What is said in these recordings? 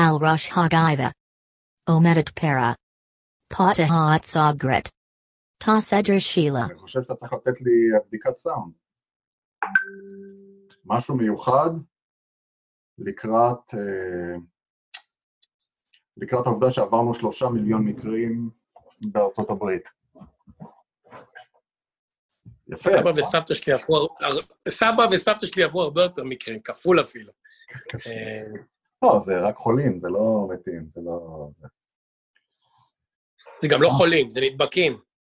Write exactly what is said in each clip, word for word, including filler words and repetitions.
Al Rush Hagaiva. Omedet Para. Pata Haat Sogrit. Ta Sedger Sheila. אני חושב שאתה צריך לתת לי בדיקת סאונד. משהו מיוחד לקראת, לקראת העובדה שעברנו שלושה מיליון מקרים בארצות הברית. יפה. סבא וסבתא שלי עברו, סבא וסבתא שלי עברו הרבה יותר מקרים, כפול אפילו. לא, זה רק חולים, זה לא מתים, זה לא... זה גם לא חולים, זה נדבקים.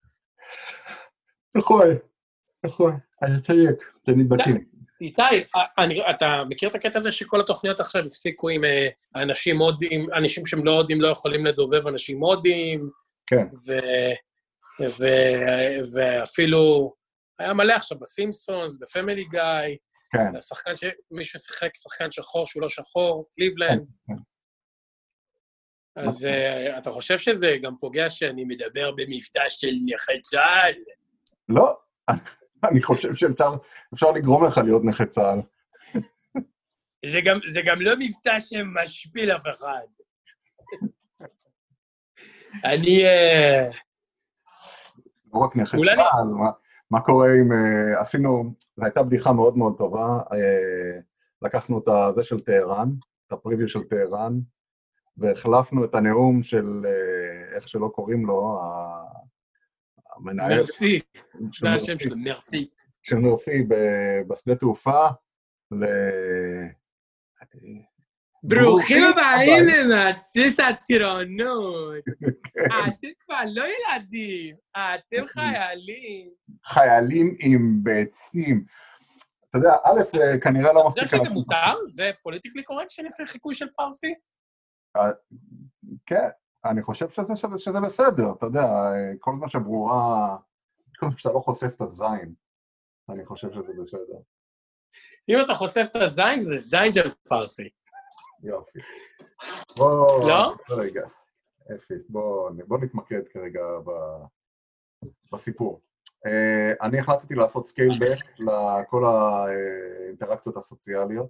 נכון, נכון, אני אתייק, זה נדבקים. איתי, אתה מכיר את הקטע הזה שכל התוכניות עכשיו הפסיקו עם אנשים הודים, אנשים שהם לא הודים לא יכולים לדובב אנשים הודים, כן. ואפילו היה מלא עכשיו בסימפסונס, בפמילי גאי, כן. השחקן שמישהו שיחק שחקן שחור שהוא לא שחור, קליבלנד. אז אתה חושב שזה גם פוגע שאני מדבר במבטא של נכי צה"ל? לא, אני חושב שאפשר לגרום לך להיות נכי צה"ל. זה גם לא מבטא שמשפיל אף אחד. אני... לא רק נכי צה"ל, מה קורה אם... עשינו, זו הייתה בדיחה מאוד מאוד טובה, לקחנו את זה של טהרן, את הפריוויו של טהרן, והחלפנו את הנאום של, איך שלא קוראים לו, המנהל... מרסי, זה השם שלו, מרסי. של מרסי בשדה תעופה, ל... ברוכים הבאים למתסיס הטירונות. אתם כבר לא ילדים, אתם חיילים. חיילים עם ביצים. אתה יודע, א', כנראה לא מספיק... אתה חושב שזה מותר? זה פוליטיקלי קורקט שנפי חיקוי של פרסי? כן, אני חושב שזה בסדר, אתה יודע, כל מה שברורה, כל מה שאתה לא חושף את הזין, אני חושב שזה בסדר. אם אתה חושף את הזין, זה זין של פרסי. יופי. בוא... לא? רגע, אפי, בוא, בוא נתמקד כרגע ב... בסיפור. Uh, אני החלטתי לעשות סקיילבק לכל האינטראקציות הסוציאליות.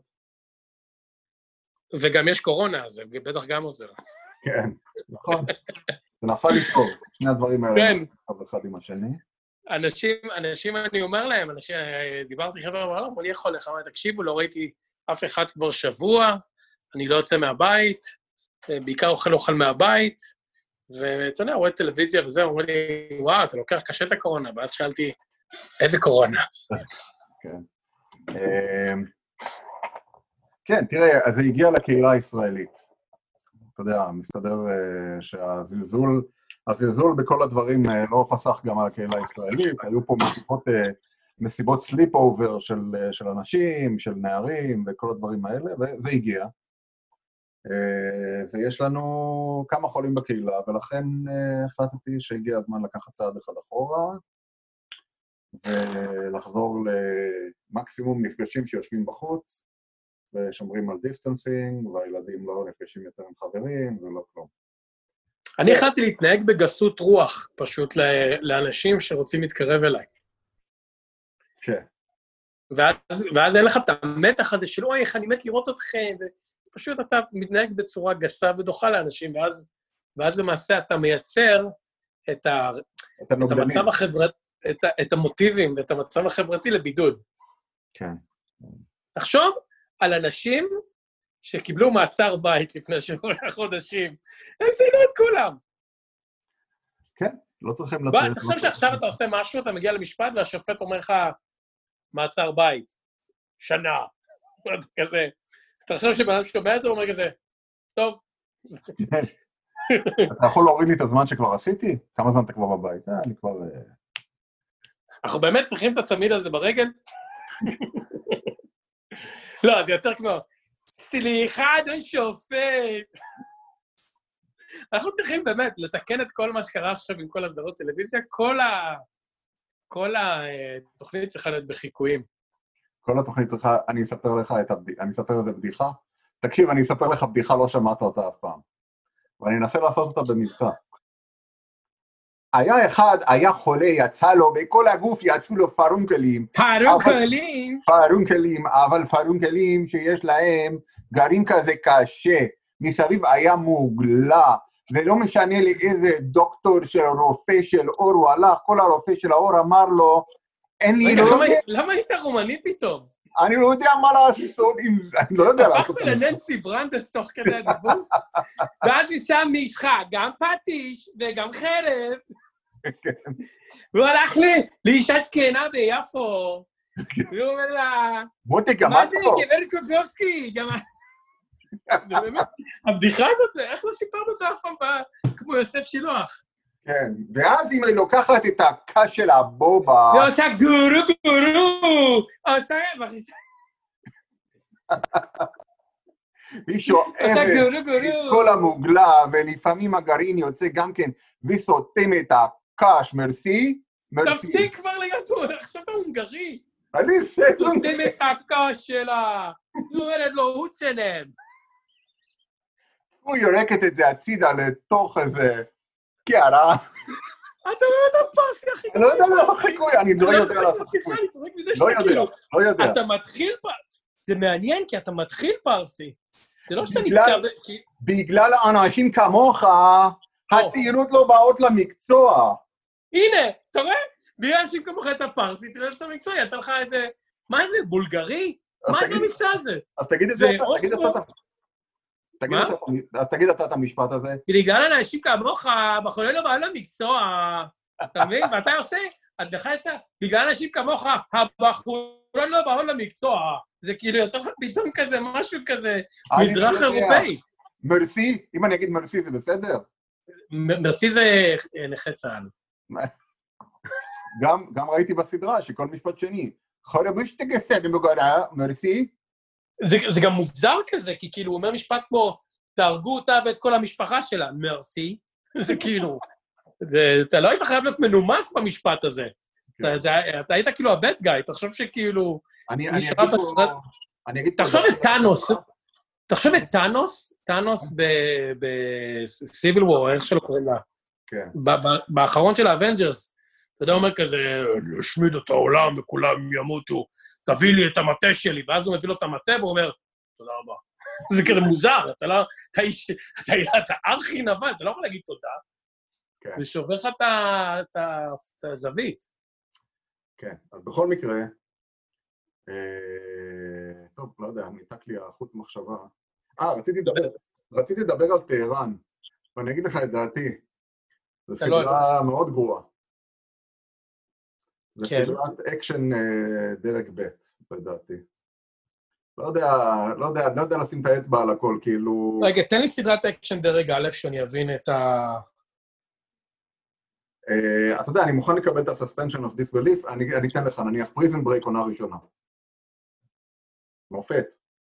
וגם יש קורונה, אז זה בטח גם עוזר. כן, נכון. זה נפל לי טוב, שני הדברים האלה. כן. אחד עם השני. אנשים, אנשים, אני אומר להם, אנשים, דיברתי חבר'ה בעולם, אני יכול לך, תקשיבו, לא ראיתי אף אחד כבר שבוע, אני לא יוצא מהבית, בעיקר אוכל אוכל מהבית, ואתה יודע, רואה טלוויזיה וזה, אומר לי, וואו, אתה לוקח קשה את הקורונה, ואז שאלתי, איזה קורונה? כן. כן, תראה, זה הגיע לקהילה הישראלית. אתה יודע, מסתבר שהזלזול, הזלזול בכל הדברים לא חסך גם על הקהילה הישראלית, היו פה מסיבות, מסיבות סליפ אובר של, של אנשים, של נערים וכל הדברים האלה, וזה הגיע. ויש לנו כמה חולים בקהילה, ולכן החלטתי שהגיע הזמן לקחת צעד אחד אחורה, ולחזור למקסימום נפגשים שיושבים בחוץ, ושומרים על דיסטנסינג, והילדים לא נפגשים יותר עם חברים, ולא כלום. אני החלטתי להתנהג בגסות רוח, פשוט לאנשים שרוצים להתקרב אליי. כן. ואז, ואז אין לך את המתח הזה של, אוי, איך אני מת לראות אתכם, ופשוט אתה מתנהג בצורה גסה ודוחה לאנשים, ואז, ואז למעשה אתה מייצר את, ה, את, את המצב החברת, את, את המוטיבים ואת המצב החברתי לבידוד. כן. תחשוב על אנשים שקיבלו מעצר בית לפני שבוע חודשים, הם סיינו את כולם. כן, לא צריכים לצאת. תחשוב שעכשיו אתה עושה משהו, אתה מגיע למשפט, והשופט אומר לך, מעצר בית, שנה, כזה. תחשוב שבאדם שקובע את זה, הוא אומר כזה, טוב. אתה יכול להוריד לי את הזמן שכבר עשיתי? כמה זמן אתה כבר בבית? אה, אני כבר... אנחנו באמת צריכים את הצמיד הזה ברגל? לא, זה יותר כמו, סליחה, אדון שופט. אנחנו צריכים באמת לתקן את כל מה שקרה עכשיו עם כל הסדרות טלוויזיה, כל ה... כל התוכנית צריכה להיות בחיקויים. כל התוכנית צריכה, אני אספר לך את הבדיחה, אני אספר איזה בדיחה. תקשיב, אני אספר לך בדיחה, לא שמעת אותה אף פעם. ואני אנסה לעשות אותה במבטא. היה אחד, היה חולה, יצא לו, בכל הגוף יצאו לו פרונקלים. פרונקלים? פרונקלים, אבל פרונקלים שיש להם גרים כזה קשה. מסביב היה מוגלה, ולא משנה לי איזה דוקטור של רופא של אור הוא הלך, כל הרופא של האור אמר לו, אין לי... רגע, למה היית רומני פתאום? אני לא יודע מה לעשות, אני לא יודע לעשות. הפכת לננסי ברנדס תוך כדי הדיבור, ואז היא שם משחה, גם פטיש וגם חרב, והוא הלך לי לאישה זקנה ביפו, והוא אומר לה, מה זה גברת קופלובסקי? זה באמת, הבדיחה הזאת, איך לא סיפרנו אותה אף פעם כמו יוסף שילוח? כן, ואז אם היא לוקחת את הקש של הבובה... זה עושה גורו גורו, עושה... היא שואבת את כל המוגלה, ולפעמים הגרעין יוצא גם כן, וסותם את הקש, מרסי, מרסי. תפסיק כבר להיות, עכשיו אתה הונגרי. אני סתם. סותם את הקש שלה, היא אומרת לו, הוא צנם. הוא יורקת את זה הצידה לתוך איזה קערה. אתה באמת הפרסי, אחי. אני לא יודע לעשות חיקוי, אני לא יודע לעשות חיקוי. אני צוחק מזה לא שאתה יודע, כאילו, לא יודע. אתה מתחיל פרסי. זה מעניין, כי אתה מתחיל פרסי. זה לא שאתה נתקע... בגלל האנשים כמוך, הצעירות לא באות למקצוע. הנה, אתה רואה? בגלל אנשים כמוך יצא פרסי, צריך לעשות מקצוע, יצא לך איזה... מה זה, בולגרי? מה זה המבצע הזה? אז תגיד את זה, תגיד את זה. אז תגיד אתה את המשפט הזה. בגלל אנשים כמוך, בחולה לא בא למקצוע, אתה מבין? ואתה עושה, את לך יצא, בגלל אנשים כמוך, הבחורה לא בא למקצוע, זה כאילו יוצא לך פתאום כזה, משהו כזה, מזרח אירופאי. מרסי, אם אני אגיד מרסי זה בסדר? מרסי זה נכה צה"ל. גם ראיתי בסדרה שכל משפט שני, חורבוש תגסד מגורה, מרסי? זה גם מוזר כזה, כי כאילו הוא אומר משפט כמו, תהרגו אותה ואת כל המשפחה שלה, מרסי, זה כאילו, אתה לא היית חייב להיות מנומס במשפט הזה, אתה היית כאילו הבד גאי, תחשוב שכאילו, תחשוב את טאנוס, תחשוב את טאנוס, טאנוס בסיביל וור, איך שלא קוראים לה, באחרון של האבנג'רס, אתה יודע, אומר כזה, אני אשמיד את העולם וכולם ימותו, תביא לי את המטה שלי, ואז הוא מביא לו את המטה והוא אומר, תודה רבה. זה כזה מוזר, אתה לא, אתה איש, אתה, אתה ארכי נבל, אתה לא יכול להגיד תודה. זה שובר לך את הזווית. כן, אז בכל מקרה, טוב, לא יודע, ניתק לי החוט מחשבה. אה, רציתי לדבר, רציתי לדבר על טהרן, ואני אגיד לך את דעתי. זו סדרה מאוד גרועה. זה סדרת אקשן דרג ב' לדעתי. לא יודע, לא יודע, לא יודע לשים את האצבע על הכל, כאילו... רגע, תן לי סדרת אקשן דרג א', שאני אבין את ה... אתה יודע, אני מוכן לקבל את ה-suspension of disbelief, אני אתן לך, נניח, פריזן ברייק עונה ראשונה. מופת.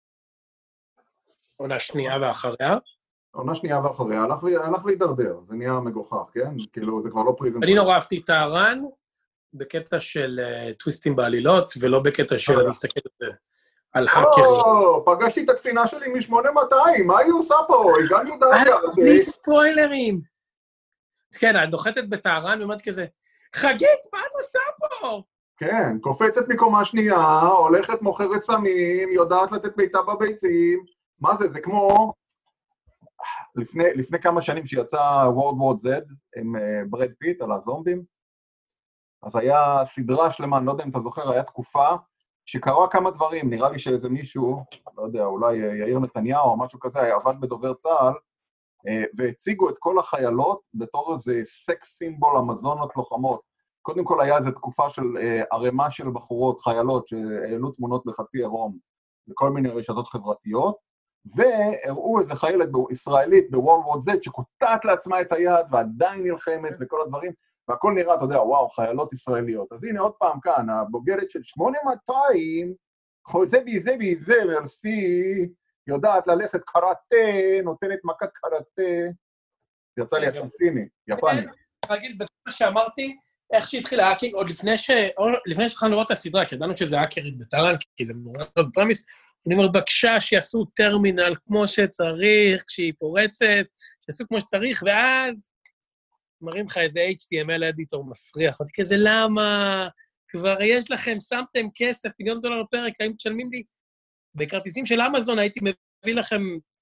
עונה שנייה ואחריה? עונה שנייה ואחריה, הלך להידרדר, זה נהיה מגוחך, כן? כאילו, זה כבר לא פריזן ברייק. אני נורא אהבתי את טהרן, בקטע של טוויסטים בעלילות, ולא בקטע של אני אסתכל את זה על האקרים. או, פגשתי את הקצינה שלי מ-שמונה מאתיים, מה היא עושה פה? הגענו דווקא. בלי ספוילרים. כן, את נוחתת בטהרן ואומרת כזה, חגית, מה את עושה פה? כן, קופצת מקומה שנייה, הולכת מוכרת סמים, יודעת לתת ביתה בביצים. מה זה? זה כמו... לפני, לפני כמה שנים שיצא World War Z עם ברד פיט על הזומבים, אז היה סדרה שלמה, אני לא יודע אם אתה זוכר, היה תקופה שקרה כמה דברים, נראה לי שאיזה מישהו, לא יודע, אולי יאיר נתניהו או משהו כזה, היה עבד בדובר צה"ל, והציגו את כל החיילות בתור איזה סקס סימבול המזונות לוחמות. קודם כל היה איזו תקופה של ערימה של בחורות, חיילות, שהעלו תמונות בחצי עירום, בכל מיני רשתות חברתיות, והראו איזה חיילת ישראלית בוורלד וור זד, שקוטעת לעצמה את היד, ועדיין נלחמת וכל הדברים, והכל נראה, אתה יודע, וואו, חיילות ישראליות. אז הנה עוד פעם כאן, הבוגרת של שמונה מאתיים, חוזה ביזה ביזה, מרסי, יודעת ללכת קראטה, נותנת מכת קראטה, יצא לי עכשיו סיני, יפני. רגיל, בכל שאמרתי, איך שהתחיל ההאקינג, עוד לפני שהתחלנו לראות את הסדרה, כי ידענו שזה האקרית בטהרן, כי זה מאוד פרמיס, אני אומר, בבקשה שיעשו טרמינל כמו שצריך, כשהיא פורצת, שיעשו כמו שצריך, ואז מראים לך איזה אייץ' טי אם אל אדיטור מסריח, ואתה כזה, למה? כבר יש לכם, שמתם כסף, מיליון דולר פרק, האם תשלמים לי? בכרטיסים של אמזון הייתי מביא לכם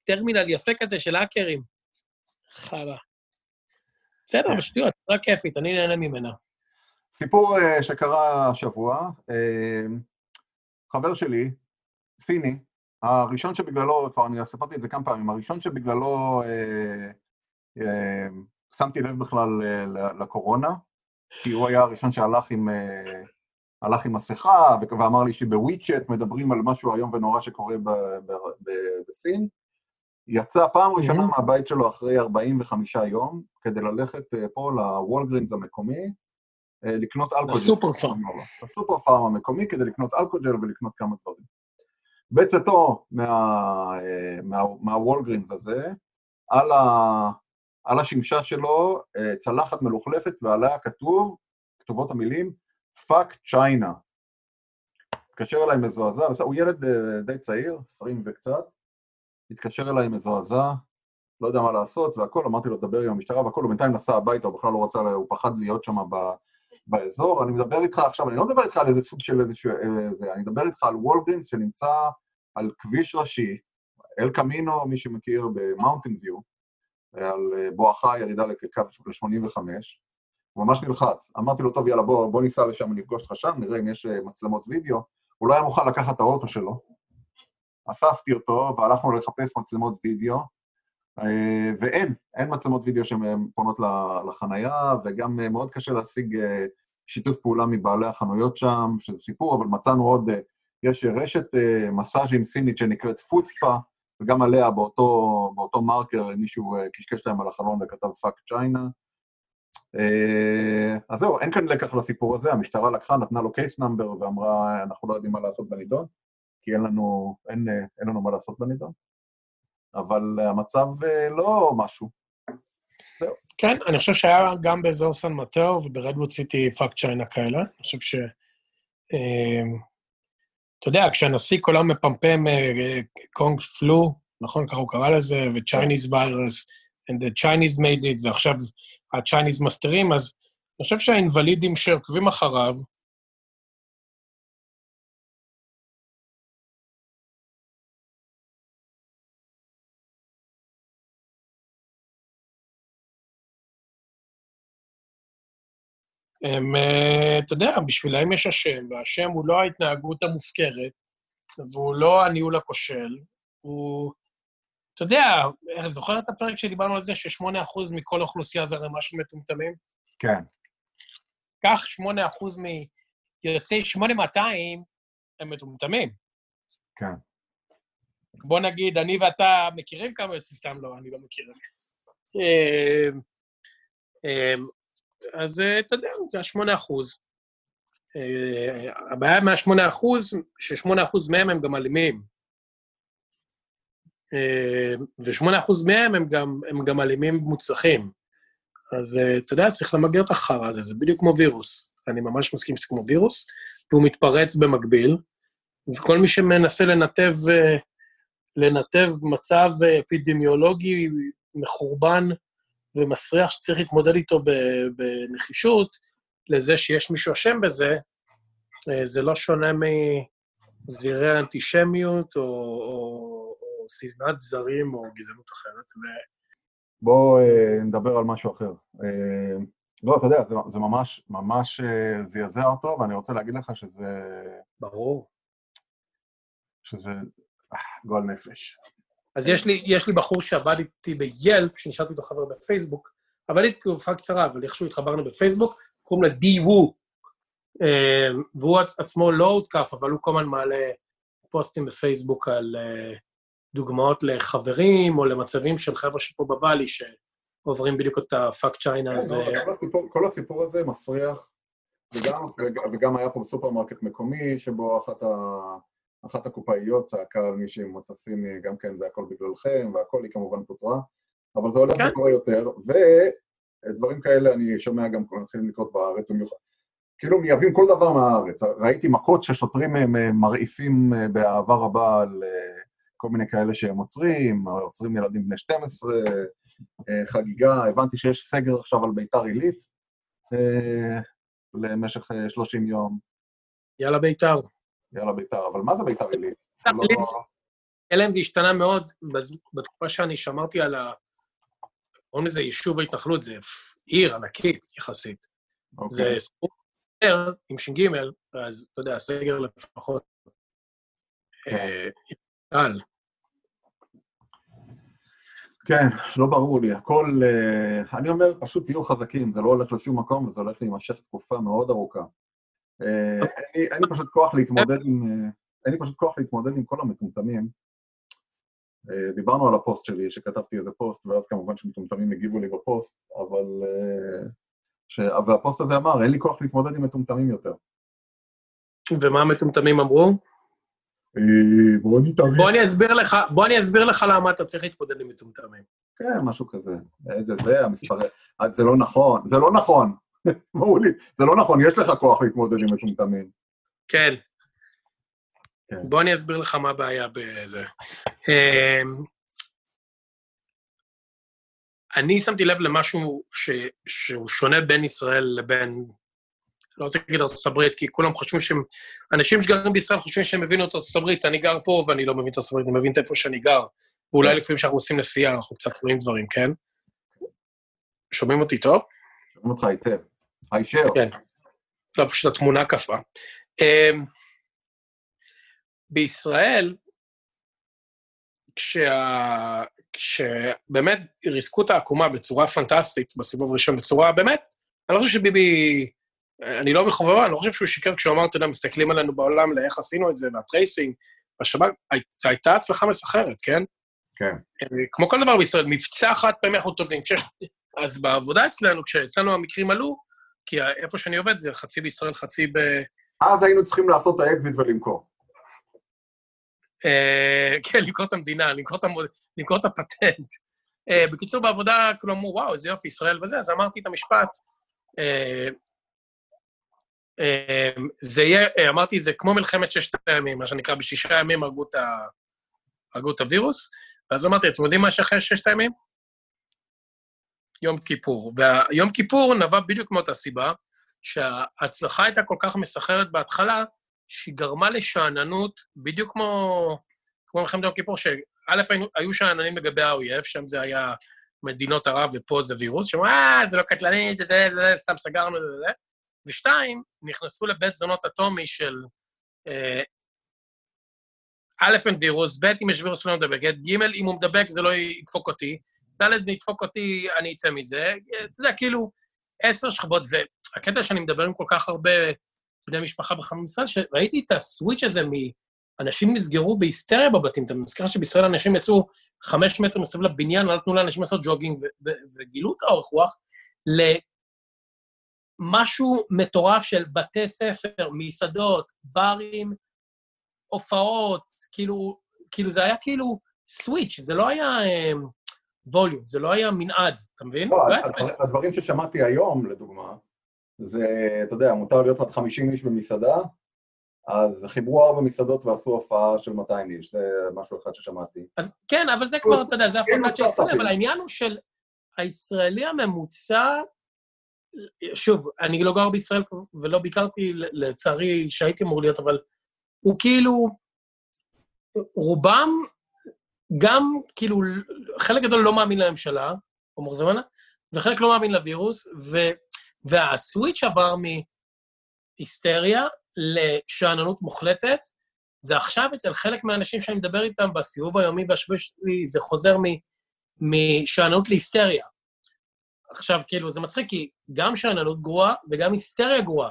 טרמינל יפה כזה של האקרים. חרא. בסדר, ושטויות, רק כיפית, אני נהנה ממנה. סיפור uh, שקרה השבוע, uh, חבר שלי, סיני, הראשון שבגללו, כבר אני ספרתי את זה כמה פעמים, הראשון שבגללו uh, uh, שמתי לב בכלל uh, לקורונה, כי הוא היה הראשון שהלך עם, uh, הלך עם מסכה, ואמר לי שבוויצ'ט מדברים על משהו היום ונורא שקורה ב- ב- ב- בסין, יצא פעם ראשונה מהבית שלו אחרי ארבעים וחמישה יום, כדי ללכת פה לוולגרינס המקומי, לקנות אלכוג'ל. הסופר פארם. הסופר פארם המקומי, כדי לקנות אלכוג'ל ולקנות כמה דברים. בצאתו מה, מה, מהוולגרינס הזה, על, ה, על השמשה שלו, צלחת מלוכלכת, ועליה כתוב, כתובות המילים, fuck China. התקשר אליי מזועזע, הוא ילד די צעיר, עשרים וקצת, התקשר אליי מזועזע, לא יודע מה לעשות, והכל, אמרתי לו, דבר עם המשטרה, והכל, הוא בינתיים נסע הביתה, הוא בכלל לא רצה, הוא פחד להיות שם ב, באזור, אני מדבר איתך עכשיו, אני לא מדבר איתך על איזה סוג של איזה, זה, אני מדבר איתך על וולגרינס שנמצא על כביש ראשי, אל קמינו, מי שמכיר, במאונטן ויו, על בואכה ירידה לקו ל-שמונים וחמש, הוא ממש נלחץ, אמרתי לו, טוב, יאללה, בוא, בוא ניסע לשם, נפגוש לך שם, נראה אם יש מצלמות וידאו, הוא לא היה מוכן לקחת את האוטו שלו, אספתי אותו, והלכנו לחפש מצלמות וידאו, ואין, אין מצלמות וידאו שהן פונות לחנייה, וגם מאוד קשה להשיג שיתוף פעולה מבעלי החנויות שם, שזה סיפור, אבל מצאנו עוד, יש רשת מסאז'ים סינית שנקראת פודספה, וגם עליה באותו, באותו מרקר מישהו קשקש להם על החלון וכתב פאק צ'יינה. אז זהו, אין כאן לקח לסיפור הזה, המשטרה לקחה, נתנה לו קייס נאמבר, ואמרה, אנחנו לא יודעים מה לעשות בנידון, כי אין לנו, אין, אין לנו מה לעשות בנידון. אבל המצב לא משהו. זהו. כן, אני חושב שהיה גם באזור סן מטאו וברדווד סיטי פאק צ'יינה כאלה. אני חושב ש... אתה יודע, כשהנשיא כל היום מפמפם קונג פלו, נכון, ככה הוא קרא לזה, ו-Chinese virus, and the Chinese made it, ועכשיו ה-Chinese מסתרים, אז אני חושב שהאינוולידים שעוקבים אחריו, הם, אתה יודע, בשבילם יש השם, והשם הוא לא ההתנהגות המופקרת, והוא לא הניהול הכושל, הוא, אתה יודע, זוכר את הפרק שדיברנו על זה, ש-שמונה אחוז מכל האוכלוסייה זה ממש מטומטמים? כן. כך שמונה אחוז מיוצאי שמונה מאתיים הם מטומטמים. כן. בוא נגיד, אני ואתה מכירים כמה יוצאים, סתם לא, אני לא מכיר. אז אתה יודע, זה ה-שמונה אחוז. הבעיה מה-שמונה אחוז, ש-שמונה אחוז מהם הם גם אלימים. ו-שמונה אחוז מהם הם גם, הם גם אלימים מוצלחים. אז אתה יודע, צריך למגר את החרא הזה, זה בדיוק כמו וירוס. אני ממש מסכים שזה כמו וירוס, והוא מתפרץ במקביל, וכל מי שמנסה לנתב, לנתב מצב אפידמיולוגי מחורבן ומסריח שצריך להתמודד איתו בנחישות, לזה שיש מישהו אשם בזה, זה לא שונה מזירי האנטישמיות או, או, או שנאת זרים או גזענות אחרת. ו... בואו נדבר על משהו אחר. לא, אתה יודע, זה, זה ממש, ממש זעזע אותו, ואני רוצה להגיד לך שזה... ברור. שזה גועל נפש. אז יש לי, יש לי בחור שעבד איתי ביילפ, שנשארתי איתו חבר בפייסבוק, עבד איתי תקופה קצרה, אבל איכשהו התחברנו בפייסבוק, קוראים לה די וו, והוא עצמו לא הותקף, אבל הוא כל הזמן מעלה פוסטים בפייסבוק על דוגמאות לחברים, או למצבים של חבר'ה שפה בוואלי, שעוברים בדיוק את הפאק צ'יינה הזה. כל הסיפור הזה מסריח, וגם היה פה בסופרמרקט מקומי, שבו אחת ה... אחת הקופאיות צעקה על מי שמוצא סיני, גם כן זה הכל בגללכם, והכל היא כמובן פוטרה, אבל זה הולך לקרוא יותר, ודברים כאלה אני שומע גם מתחילים לקרות בארץ במיוחד. כאילו מייבאים כל דבר מהארץ, ראיתי מכות ששוטרים מרעיפים באהבה רבה על כל מיני כאלה שהם עוצרים, עוצרים ילדים בני שתים עשרה, חגיגה, הבנתי שיש סגר עכשיו על ביתר עילית, למשך שלושים יום. יאללה ביתר. יאללה ביתר, אבל מה זה ביתר עילית? אלא אם זה השתנה מאוד, בתקופה שאני שמרתי על ה... קוראים לזה יישוב ההתנחלות, זה עיר ענקית יחסית. זה ספור עם ש"ג, אז אתה יודע, הסגר לפחות קל. כן, לא ברור לי, הכל, אני אומר, פשוט תהיו חזקים, זה לא הולך לשום מקום, וזה הולך להימשך תקופה מאוד ארוכה. אין לי פשוט כוח להתמודד עם, אין לי פשוט כוח להתמודד עם כל המטומטמים. דיברנו על הפוסט שלי, שכתבתי איזה פוסט, ואז כמובן שמטומטמים הגיבו לי בפוסט, אבל... והפוסט הזה אמר, אין לי כוח להתמודד עם מטומטמים יותר. ומה המטומטמים אמרו? בוא נתערב. בוא אני אסביר לך, בוא אני אסביר לך למה אתה צריך להתמודד עם מטומטמים. כן, משהו כזה. איזה זה, המספר... זה לא נכון, זה לא נכון. אמרו לי, זה לא נכון, יש לך כוח להתמודד עם מטומטמים. כן. בוא אני אסביר לך מה הבעיה בזה. אני שמתי לב למשהו שהוא שונה בין ישראל לבין... לא רוצה להגיד ארצות הברית, כי כולם חושבים שהם... אנשים שגרים בישראל חושבים שהם מבינו את ארצות הברית, אני גר פה ואני לא מבין את ארצות הברית, אני מבין את איפה שאני גר, ואולי לפעמים שאנחנו עושים נסיעה, אנחנו קצת רואים דברים, כן? שומעים אותי טוב? שומעים אותך היטב. הישר. כן. לא, פשוט התמונה קפה. בישראל, כשה... כשבאמת ריסקו את העקומה בצורה פנטסטית, בסיבוב הראשון, בצורה באמת, אני לא חושב שביבי... אני לא מחובבה, אני לא חושב שהוא שיקר כשהוא אמר, אתה יודע, מסתכלים עלינו בעולם לאיך עשינו את זה, והטרייסינג, והשב"כ, זו הייתה הצלחה מסחרת, כן? כן. כמו כל דבר בישראל, מבצע אחת פעמים אנחנו טובים. כשיש, אז בעבודה אצלנו, כשאצלנו המקרים עלו, כי איפה שאני עובד זה חצי בישראל, חצי ב... אז היינו צריכים לעשות את האקזיט ולמכור. כן, למכור את המדינה, למכור את הפטנט. בקיצור, בעבודה, כלומר, אמרו, וואו, איזה יופי, ישראל וזה, אז אמרתי את המשפט, זה יהיה, אמרתי, זה כמו מלחמת ששת הימים, מה שנקרא, בשישה ימים הרגו את, ה... הרגו את הווירוס, ואז אמרתי, אתם יודעים מה שאחרי ששת הימים? יום כיפור. והיום כיפור נבע בדיוק מאותה סיבה, שההצלחה הייתה כל כך מסחרת בהתחלה, שהיא גרמה לשעננות, בדיוק כמו, כמו מלחמת יום כיפור, שא' היו שעננים לגבי האויב, שם זה היה מדינות ערב ופה זה וירוס, שאומרו, אה, זה לא קטלני, זה, זה, זה, סתם סגרנו, זה, זה. ושתיים, נכנסו לבית זונות אטומי של אה, א' אין וירוס, ב' אם יש וירוס לא מדבק, ג' אם הוא מדבק זה לא ידפוק אותי, ד' אם ידפוק אותי אני אצא מזה, אתה יודע, כאילו עשר שכבות, והקטע שאני מדבר עם כל כך הרבה בני משפחה בחמם ישראל, שראיתי את הסוויץ' הזה מאנשים נסגרו בהיסטריה בבתים, אתה מזכיר שבישראל אנשים יצאו חמש מטר מסביב לבניין, לא נתנו לאנשים לעשות ג'וגינג, וגילו את האורך רוח, משהו מטורף של בתי ספר, מסעדות, ברים, הופעות, כאילו, כאילו זה היה כאילו סוויץ', זה לא היה ווליום, זה לא היה מנעד, אתה מבין? לא, הדברים ששמעתי היום, לדוגמה, זה, אתה יודע, מותר להיות עד חמישים איש במסעדה, אז חיברו ארבע מסעדות ועשו הופעה של מאתיים איש, זה משהו אחד ששמעתי. אז כן, אבל זה כבר, אתה יודע, זה הפרקת של ישראל, אבל העניין הוא של הישראלי הממוצע, שוב, אני לא גר בישראל ולא ביקרתי, לצערי שהייתי אמור להיות, אבל הוא כאילו, רובם גם, כאילו, חלק גדול לא מאמין לממשלה, או מורזמנה, וחלק לא מאמין לווירוס, ו, והסוויץ' עבר מהיסטריה לשעננות מוחלטת, ועכשיו אצל חלק מהאנשים שאני מדבר איתם בסיבוב היומי והשבועי שלי, זה חוזר משעננות להיסטריה. עכשיו, כאילו, זה מצחיק, כי גם שעננות גרועה וגם היסטריה גרועה.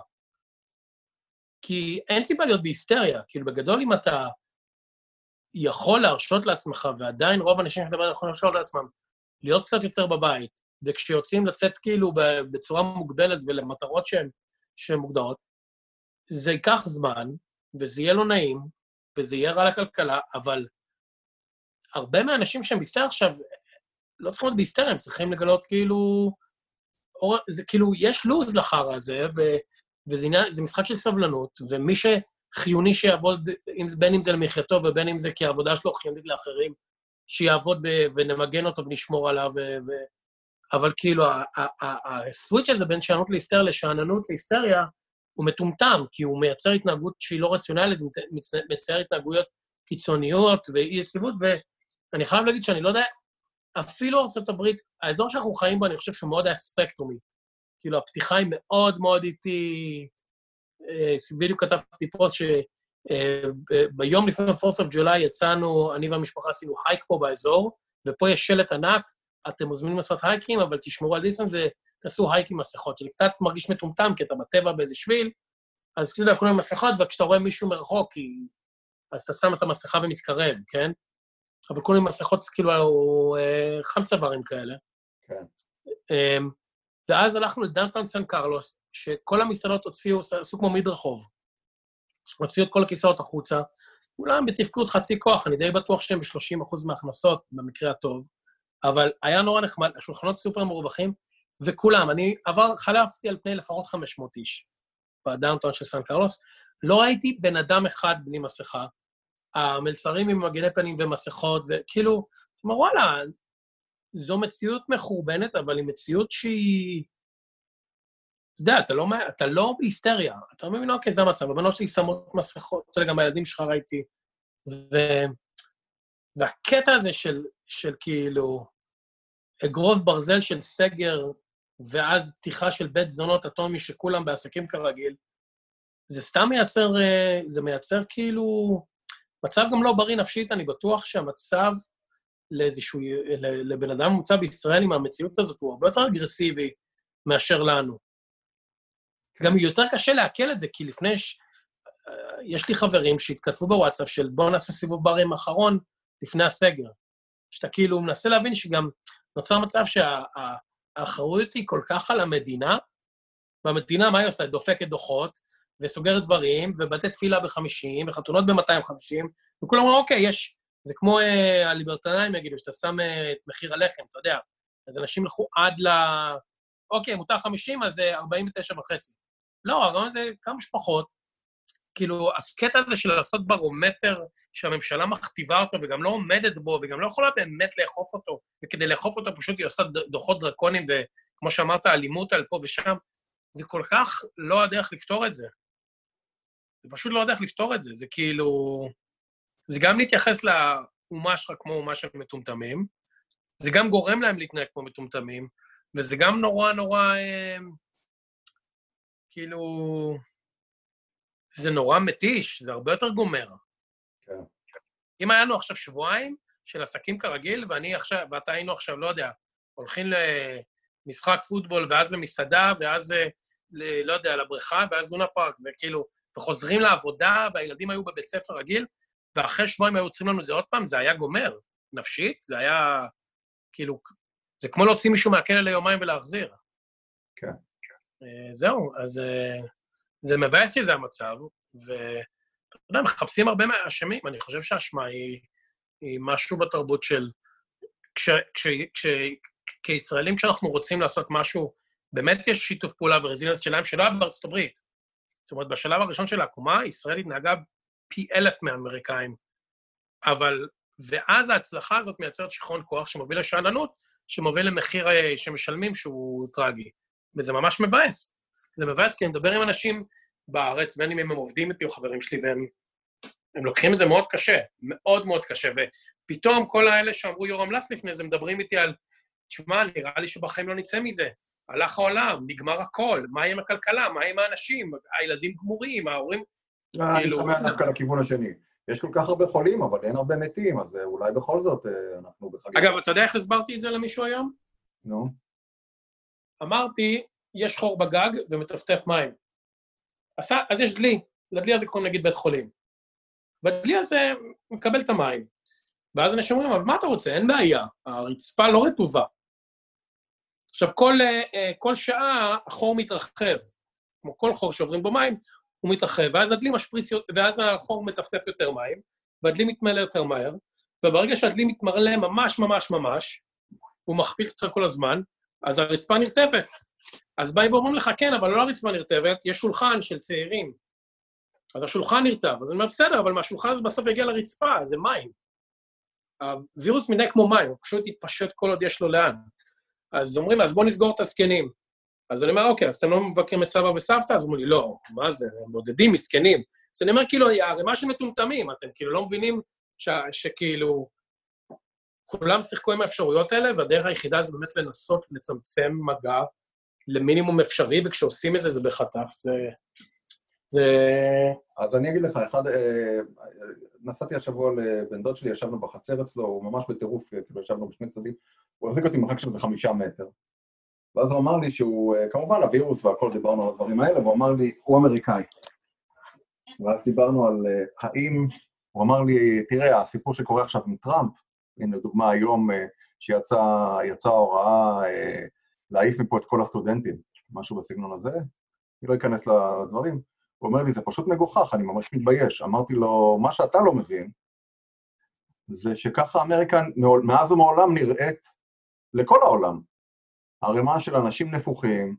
כי אין סיבה להיות בהיסטריה. כאילו, בגדול, אם אתה יכול להרשות לעצמך, ועדיין רוב האנשים שדבר יכולים להרשות לעצמם, להיות קצת יותר בבית, וכשיוצאים לצאת כאילו בצורה מוגבלת ולמטרות שהן, שהן מוגדרות, זה ייקח זמן, וזה יהיה לא נעים, וזה יהיה רע לכלכלה, אבל הרבה מהאנשים שהם בהיסטריה עכשיו, לא צריכים להיות בהיסטריה, הם צריכים לגלות כאילו, או, זה כאילו, יש לוז לחרא הזה, ו, וזה זה משחק של סבלנות, ומי שחיוני שיעבוד, בין אם זה למחייתו, ובין אם זה כי העבודה שלו חיונית לאחרים, שיעבוד ב, ונמגן אותו ונשמור עליו, ו, ו, אבל כאילו, הסוויץ' הזה בין שענות להיסטריה לשעננות להיסטריה, הוא מטומטם, כי הוא מייצר התנהגות שהיא לא רציונלית, מייצר התנהגויות קיצוניות ואי יציבות, ואני חייב להגיד שאני לא יודע, אפילו ארצות הברית, האזור שאנחנו חיים בו, אני חושב שהוא מאוד היה ספקטרומי. כאילו, הפתיחה היא מאוד מאוד איטית, בדיוק כתבתי פוסט שביום לפני פורת' אוף ג'ולי יצאנו, אני והמשפחה עשינו הייק פה באזור, ופה יש שלט ענק, אתם מוזמנים לעשות הייקים, אבל תשמרו על דיסטנס ותעשו הייק עם מסכות. זה קצת מרגיש מטומטם, כי אתה בטבע באיזה שביל, אז כאילו, כולם עם מסכות, וכשאתה רואה מישהו מרחוק, אז אתה שם את המסכה ומתקרב, כן? אבל כולם עם מסכות, כאילו, חם צווארים כאלה. כן. ואז הלכנו לדאונטאון סן קרלוס, שכל המסעדות הוציאו, עשו כמו מדרחוב. הוציאו את כל הכיסאות החוצה, כולם בתפקוד חצי כוח, אני די בטוח שהם ב-שלושים אחוז מההכנסות, במקרה הטוב, אבל היה נורא נחמד, השולחנות סופר מרווחים, וכולם, אני עבר, חלפתי על פני לפחות חמש מאות איש, בדאונטאון של סן קרלוס, לא ראיתי בן אדם אחד בלי מסכה, המלצרים עם מגני פנים ומסכות, וכאילו, אומר, וואלה, זו מציאות מחורבנת, אבל היא מציאות שהיא... אתה יודע, אתה לא, אתה לא בהיסטריה, אתה לא מבין, אוקיי, זה המצב, הבנות שלי שמות מסכות, אתה יודע, גם הילדים שלך ראיתי, ו... והקטע הזה של, של כאילו, אגרוף ברזל של סגר, ואז פתיחה של בית זונות אטומי שכולם בעסקים כרגיל, זה סתם מייצר, זה מייצר כאילו, מצב גם לא בריא נפשית, אני בטוח שהמצב לאיזשהו, לבן אדם מוצא בישראל עם המציאות הזאת, הוא הרבה יותר אגרסיבי מאשר לנו. גם יותר קשה להקל את זה, כי לפני ש... יש לי חברים שהתכתבו בוואטסאפ של בוא נעשה סיבוב ברים אחרון לפני הסגר. שאתה כאילו מנסה להבין שגם נוצר מצב שהאחריות היא כל כך על המדינה, והמדינה, מה היא עושה? דופקת דוחות, וסוגרת דברים, ובתי תפילה ב-חמישים, וחתונות ב-מאתיים וחמישים, וכולם אומרים, אוקיי, יש, זה כמו אה, הליברטנאים יגידו, שאתה שם אה, את מחיר הלחם, אתה יודע, אז אנשים הלכו עד ל... אוקיי, מותר חמישים, אז זה ארבעים ותשע וחצי. לא, הרעיון זה כמה שפחות, כאילו, הקטע הזה של לעשות ברומטר שהממשלה מכתיבה אותו, וגם לא עומדת בו, וגם לא יכולה באמת לאכוף אותו, וכדי לאכוף אותו פשוט היא עושה דוחות דרקונים, וכמו שאמרת, אלימות על פה ושם, זה כל כך לא הדרך לפתור את זה. זה פשוט לא הדרך לפתור את זה, זה כאילו... זה גם להתייחס לאומה שלך כמו אומה של מטומטמים, זה גם גורם להם להתנהג כמו מטומטמים, וזה גם נורא נורא... אה, כאילו... זה נורא מתיש, זה הרבה יותר גומר. כן. אם היה לנו עכשיו שבועיים של עסקים כרגיל, ואני עכשיו, ואתה היינו עכשיו, לא יודע, הולכים למשחק פוטבול, ואז למסעדה, ואז, ל, לא יודע, לבריכה, ואז לונה פארק, וכאילו, וחוזרים לעבודה, והילדים היו בבית ספר רגיל, ואחרי שבועיים היו עוצרים לנו את זה עוד פעם, זה היה גומר, נפשית, זה היה, כאילו, זה כמו להוציא מישהו מהכלא ליומיים ולהחזיר. כן. זהו, אז... זה מבאס שזה המצב, ואתה יודע, מחפשים הרבה מהאשמים, אני חושב שהאשמה היא, היא משהו בתרבות של, כש, כש, כש, כישראלים, כשאנחנו רוצים לעשות משהו, באמת יש שיתוף פעולה ורזילנס שלהם, שלא היה בארצות הברית. זאת אומרת, בשלב הראשון של העקומה, ישראל התנהגה פי אלף מהאמריקאים, אבל, ואז ההצלחה הזאת מייצרת שיכרון כוח שמוביל לשאננות, שמוביל למחיר שמשלמים שהוא טרגי, וזה ממש מבאס. זה מבאס, כי אני מדבר עם אנשים בארץ, בין אם הם עובדים איתי או חברים שלי, והם הם לוקחים את זה מאוד קשה, מאוד מאוד קשה, ופתאום כל האלה שאמרו יורם לס לפני זה, מדברים איתי על, תשמע, נראה לי שבחיים לא נצא מזה, הלך העולם, נגמר הכל, מה עם הכלכלה, מה עם האנשים, הילדים גמורים, ההורים... אני שומע דווקא לכיוון השני. יש כל כך הרבה חולים, אבל אין הרבה מתים, אז אולי בכל זאת אנחנו בחגיגה. אגב, אתה יודע איך הסברתי את זה למישהו היום? נו. אמרתי, יש חור בגג ומטפטף מים. אז, אז יש דלי, לדלי הזה קוראים נגיד בית חולים. והדלי הזה מקבל את המים. ואז אנשים אומרים, אבל מה אתה רוצה? אין בעיה, הרצפה לא רטובה. עכשיו, כל, כל שעה החור מתרחב, כמו כל חור שעוברים בו מים, הוא מתרחב, ואז הדלי משפריץ, ואז החור מטפטף יותר מים, והדלי מתמלא יותר מהר, וברגע שהדלי מתמלא ממש ממש ממש, הוא מכפיל קצת כל הזמן, אז הרצפה נרטבת. אז באים ואומרים לך, כן, אבל לא הרצפה נרטבת, יש שולחן של צעירים. אז השולחן נרטב, אז אני אומר, בסדר, אבל מהשולחן הזה בסוף יגיע לרצפה, זה מים. הווירוס מתנהג כמו מים, הוא פשוט יתפשט כל עוד יש לו לאן. אז אומרים, אז בואו נסגור את הזקנים. אז אני אומר, אוקיי, אז אתם לא מבקרים את סבא וסבתא? אז אומרים לי, לא, מה זה, הם מודדים מסכנים. אז אני אומר, כאילו, הרמה של מטומטמים, אתם כאילו לא מבינים ש, שכאילו, כולם שיחקו עם האפשרויות האלה, והדרך היחידה זה באמת לנסות לצמצם מגע למינימום אפשרי, וכשעושים את זה, זה בחטף. זה... זה... אז אני אגיד לך, אחד, נסעתי השבוע לבן דוד שלי, ישבנו בחצר אצלו, הוא ממש בטירוף, כאילו ישבנו בשני צדדים, הוא החזיק אותי מרחק של זה חמישה מטר. ואז הוא אמר לי שהוא, כמובן הווירוס והכל, דיברנו על הדברים האלה, והוא אמר לי, הוא אמריקאי. ואז דיברנו על האם, הוא אמר לי, תראה, הסיפור שקורה עכשיו עם טראמפ, הנה לדוגמה היום שיצאה הוראה להעיף מפה את כל הסטודנטים, משהו בסגנון הזה, אני לא אכנס לדברים, הוא אומר לי, זה פשוט מגוחך, אני ממש מתבייש. אמרתי לו, מה שאתה לא מבין, זה שככה אמריקה מאז ומעולם נראית לכל העולם. הרמה של אנשים נפוחים,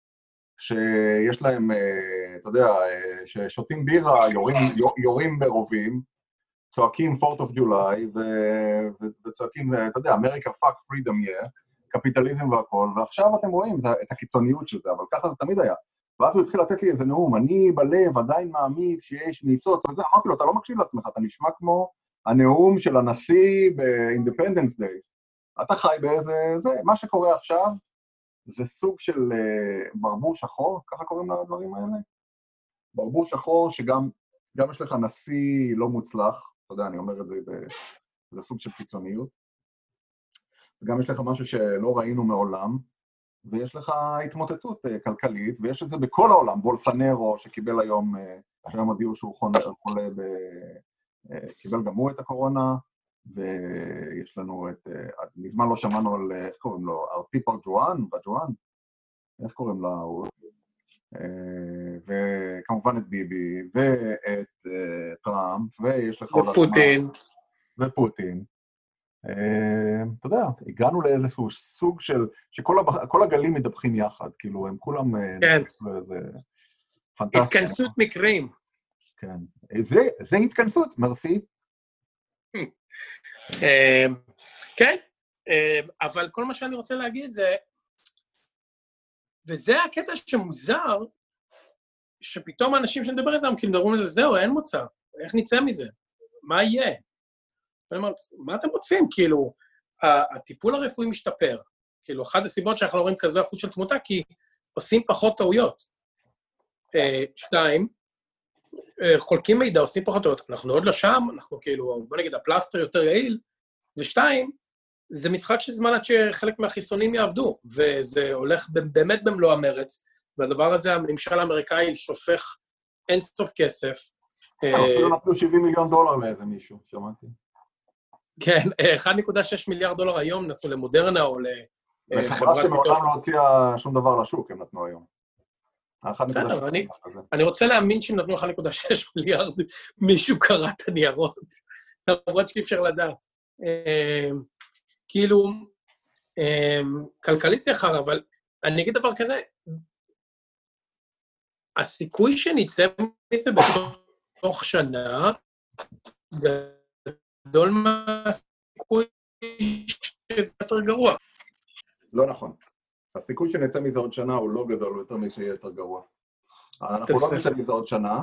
שיש להם, אתה יודע, ששותים בירה, יורים, יורים ברובים, צועקים fourth of July, ו- וצועקים, אתה יודע, אמריקה fuck freedom yeah, קפיטליזם והכל, ועכשיו אתם רואים את הקיצוניות של זה, אבל ככה זה תמיד היה. ואז הוא התחיל לתת לי איזה נאום, אני בלב עדיין מאמין שיש ניצוץ, וזה, אמרתי לו, אתה לא מקשיב לעצמך, אתה נשמע כמו הנאום של הנשיא ב-Independence Day. אתה חי באיזה, זה, מה שקורה עכשיו, זה סוג של uh, ברבור שחור, ככה קוראים לדברים האלה? ברבור שחור שגם גם יש לך נשיא לא מוצלח, אתה יודע, אני אומר את זה, ב, זה סוג של קיצוניות, וגם יש לך משהו שלא ראינו מעולם, ויש לך התמוטטות uh, כלכלית, ויש את זה בכל העולם, בולסנרו שקיבל היום, uh, היום הודיעו שהוא חולה, חולה ב, uh, קיבל גם הוא את הקורונה, ויש לנו את, uh, מזמן לא שמענו על, איך קוראים לו, ארטי פרג'ואן, בג'ואן, איך קוראים לה, הוא, uh, וכמובן את ביבי, ואת uh, טראמפ, ויש לך... ופוטין. ופוטין. Uh, אתה יודע, הגענו לאיזשהו סוג של, שכל הגלים מדווחים יחד, כאילו הם כולם... כן. זה פנטסטי. התכנסות מקרים. כן. זה, זה התכנסות, מרסי. כן, אבל כל מה שאני רוצה להגיד זה, וזה הקטע שמוזר, שפתאום האנשים שנדבר איתם, כאילו מדברים על זה, זהו, אין מוצא, איך נצא מזה? מה יהיה? מה אתם רוצים? כאילו, הטיפול הרפואי משתפר. כאילו, אחת הסיבות שאנחנו לא רואים כזה אחוז של תמותה, כי עושים פחות טעויות. שתיים, חולקים מידע, עושים פחות טעויות. אנחנו עוד לא שם, אנחנו כאילו, בוא נגיד, הפלסטר יותר יעיל, ושתיים, זה משחק של זמן עד שחלק מהחיסונים יעבדו, וזה הולך באמת במלוא המרץ, והדבר הזה, הממשל האמריקאי שופך אין סוף כסף. אפילו נתנו שבעים מיליון דולר לאיזה מישהו, שמעתי. כן, אחד נקודה שש מיליארד דולר היום נתנו למודרנה או לחברת... חברה שמעולם לא הוציאה שום דבר לשוק, הם נתנו היום. בסדר, אני רוצה להאמין שהם נתנו אחד נקודה שש מיליארד, מישהו קרא את הניירות, למרות שאי אפשר לדעת. כאילו, כלכלית זה אחר, אבל אני אגיד דבר כזה, הסיכוי שניצא מזה בתוך שנה, גדול מהסיכוי שזה יותר גרוע. לא נכון. הסיכוי שנצא מזה עוד שנה הוא לא גדול, הוא יותר משיהיה יותר גרוע. אנחנו לא נצא מזה עוד שנה.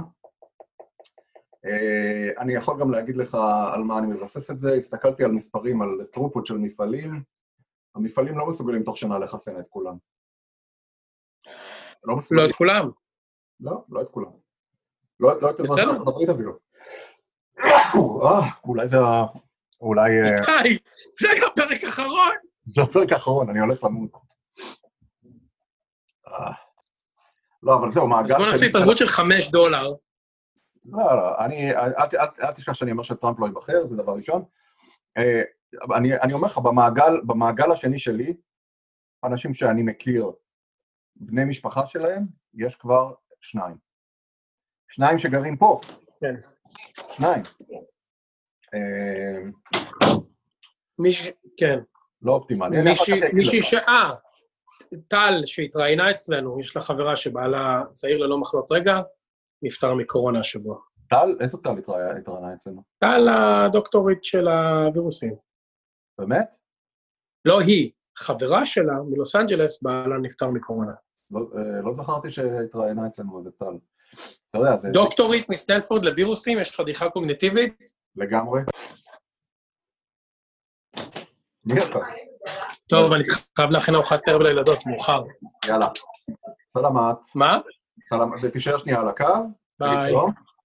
אני יכול גם להגיד לך על מה אני מבסס את זה. הסתכלתי על מספרים, על טרופות של מפעלים. המפעלים לא מסוגלים תוך שנה לחסן את כולם. לא את כולם. לא, לא את כולם. לא את אזרחים, את הברית אפילו. אולי זה... אולי... די, זה היה פרק אחרון. זה הפרק האחרון, אני הולך למות. לא, אבל זהו, מעגל... אז בוא נעשה התערבות של חמש דולר. לא, לא, אני... אל תשכח שאני אומר שטראמפ לא ייבחר, זה דבר ראשון. אני אומר לך, במעגל השני שלי, אנשים שאני מכיר, בני משפחה שלהם, יש כבר שניים. שניים שגרים פה. כן. שניים. מישהו, כן. לא אופטימלי. מישהי שעה, טל שהתראיינה אצלנו, יש לה חברה שבעלה צעיר ללא מחלות רגע, נפטר מקורונה השבוע. טל? איזו טל התראיינה אצלנו? טל הדוקטורית של הווירוסים. באמת? לא היא, חברה שלה מלוס אנג'לס, בעלה נפטר מקורונה. לא, לא זכרתי שהתראיינה אצלנו, זה טל. אתה יודע, זה... דוקטורית מסטנפורד לווירוסים, יש חתיכה קוגניטיבית? לגמרי. מי אתה? טוב, אני חייב להכין ארוחת ערב לילדות, מאוחר. יאללה. סלמת. מה? סלמת, ותישאר שנייה על הקו. ביי.